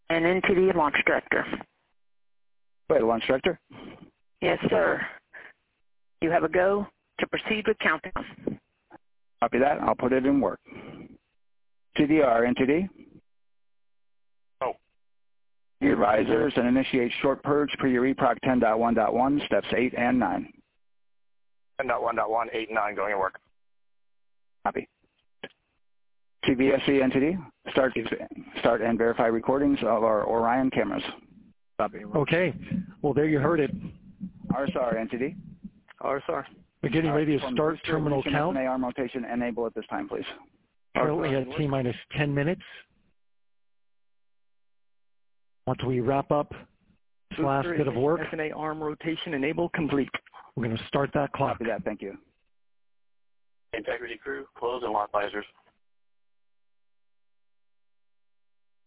And NTD Launch Director. Wait, Launch Director? Yes, sir. You have a go to proceed with countdown. Copy that. I'll put it in work. TDR, NTD. Oh. Your advisors and initiate short purge per your EPROC 10.1.1, steps 8 and 9. 10.1.1, 8 and 9 going to work. Copy. TVSE entity, start and verify recordings of our Orion cameras. Copy. Okay. Well, there you heard it. RSR entity. RSR. We're getting ready to start terminal count. FNA arm rotation enable at this time, please. Currently at T-minus 10 minutes. Once we wrap up this last bit of work, FNA arm rotation enable complete. we're going to start that clock. Copy that. Thank you. Integrity crew, close and lock visors.